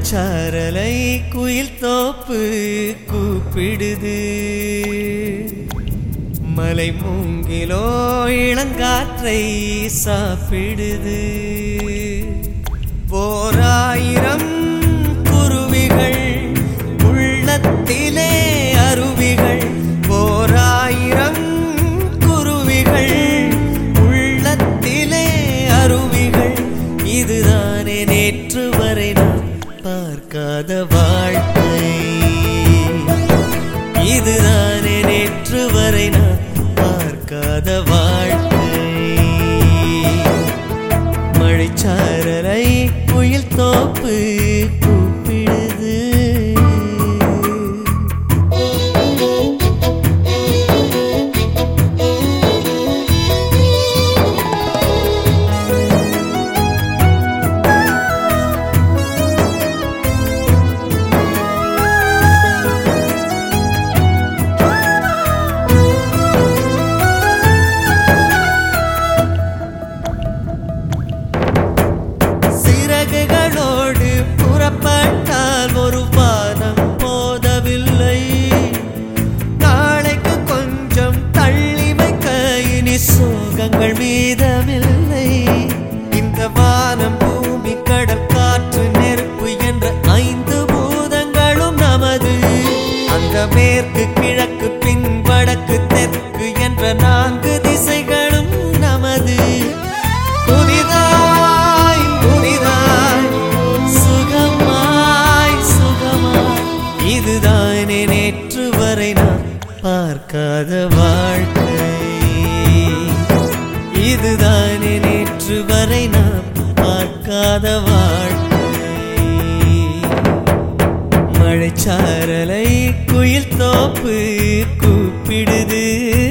மழைச்சாரலை குயில் தோப்பு கூப்பிடுது. மலை மூங்கிலோ இளங்காற்றை சாப்பிடுது. ஓராயிரம் குருவிகள் உள்ளத்திலே அருவிகள். ஓராயிரம் குருவிகள் உள்ளத்திலே அருவிகள். இதுதானே நேற்று வரை நான் பார்க்காத வாழ்க்கை. இதுதானே நேற்று வரை நான் பார்க்காத வாழ்க்கை. மழைச்சாரலை குயில் தோப்பு கூப்பிடுது. சிறகுகளோடு புறப்பட்டால் ஒரு வானம் போதவில்லை. நாளைக்கு கொஞ்சம் தள்ளி வைக்க இனி சோகங்கள் மீதமில்லை. இந்த வானம் பூமி கடல் காற்று நெருப்பு என்ற 5 பூதங்களும் நமது. அந்த மேற்கு கிழக்கு பின் வடக்கு தெற்கு என்ற 4 திசைகளும் நமது. புதிதாய் புதிதாய் சுகமாய் சுகமாய். இதுதானே நேற்று வரை நான் பார்க்காத வாழ்க்கை. இதுதானே நேற்று வரை நான் பார்க்காத வாழ்க்கை. மழைச்சாரலை குயில் தோப்பு கூப்பிடுது.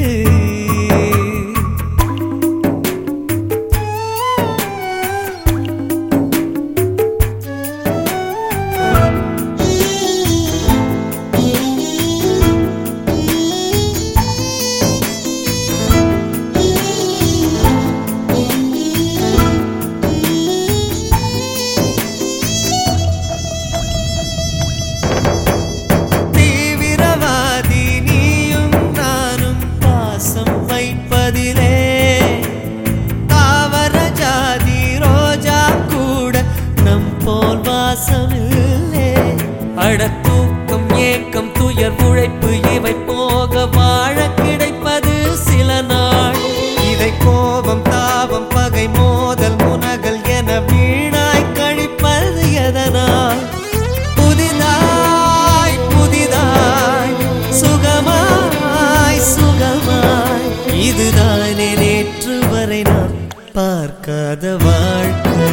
தாவர ஜாதி ரோஜா கூட நம் போல் வாசமில்லை. அடத்தூக்கம் ஏக்கம் துயர் உழைப்பு இவை போக வாழ கிடைப்பது சில நாள். இதை கோபம் தாபம் பகை மோதல் முனகல் என வீணாய் கழிப்பது எதனால்? புதிதாய் புதிதாய் சுகமாய் சுகமாய். இதுதானே நேற்று வரை நான் பார்க்காத வாழ்க்கை.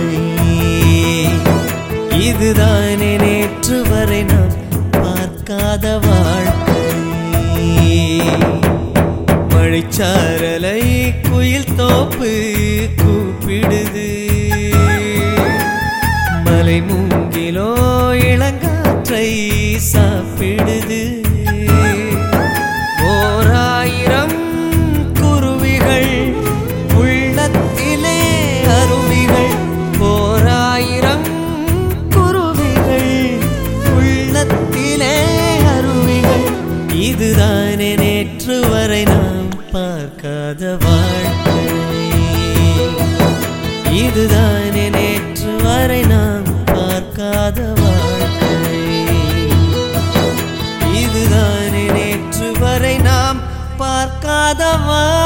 இதுதானே நேற்று வரை நான் பார்க்காத வாழ்க்கை. மழைச்சாரலை குயில் தோப்பு கூப்பிடுது. மலை மூங்கிலோ இளங்காற்றை சாப்பிடுது. ஓராயிரம் குருவிகள் உள்ளத்திலே அருவிகள். ஓராயிரம் குருவிகள் உள்ளத்திலே அருவிகள். இதுதானே நேற்று வரை நாம் பார்க்காத வாழ்க்கை. இதுதானே நேற்று வரை நாம் பார்க்காத வாழ்க்கை. இதுதானே நேற்று வரை நாம் பார்க்காத வாழ்க்கை.